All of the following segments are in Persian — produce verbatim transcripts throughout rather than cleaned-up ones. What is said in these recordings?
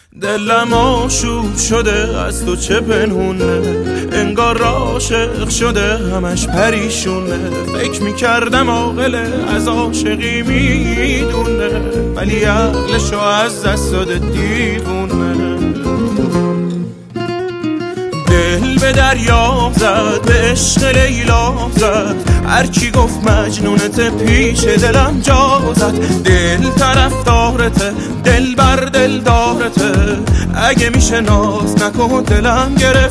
دلم آشوب شده از تو چه پنهونه، انگار عاشق شده همش پریشونه. فکر میکردم عاقله از عاشقی میدونه، ولی عقلشو از دست داده دیوونه. دل به دریا زد، به عشق لیلا زد، هرچی گفت مجنونته پیش دلم جا زد. دل طرفدارته، دل بر دل دارته، اگه میشه ناز نکن دلم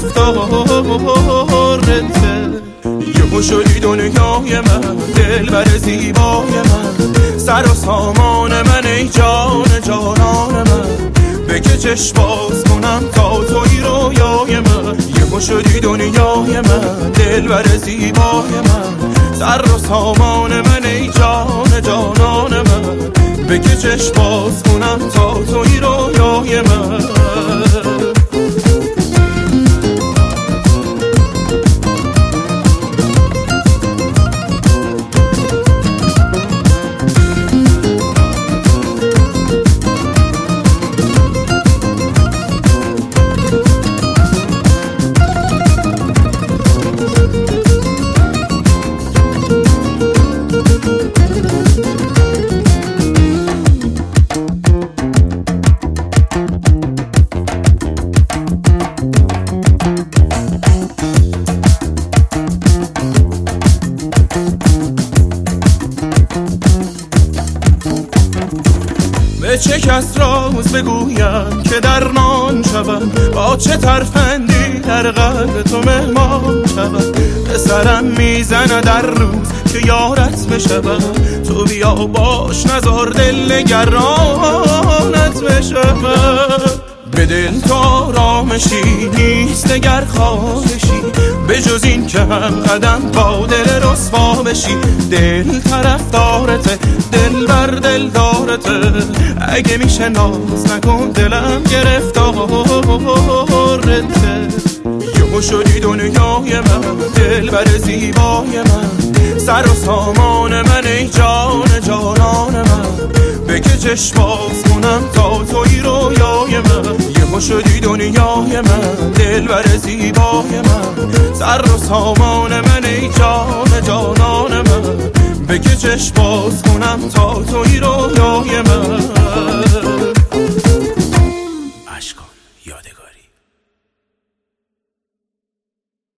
گرفتارته. یهو شدی دنیای من، دل بر زیبای من، سر و سامان من ای جان جانان من. بگه چشم باز کنم تا توی رویای من. یهو شدی دنیای من، دل بر زیبای من، سر و سامان من ای جان جانان من. بگه چشم باز کنم تا توی رویای من. به چه کس راز بگویم که درمان شوم، با چه ترفندی در قلب تو مهمان شوم. به سرم میزنه در روز که یارت بشوم، تو بیا باش نزار دل نگرانت بشوم. به دل تو آرامشی نیست دگر خواهشی، به جز این که هم قدم با دل رسوا بشی. دل طرفدارته، دل بر دل دارته، اگه میشه ناز نکن دلم گرفتارته. یهو شدی دنیای من، دل بر زیبای من، سر و سامان من ای جان جانان من. بگه چشم باز کنم تا توی رویای من. یهو شدی دنیای من، دل بر زیبای من، سر و سامان من ای جان جانان من. بگه چشم باز کنم تا توی رویای من.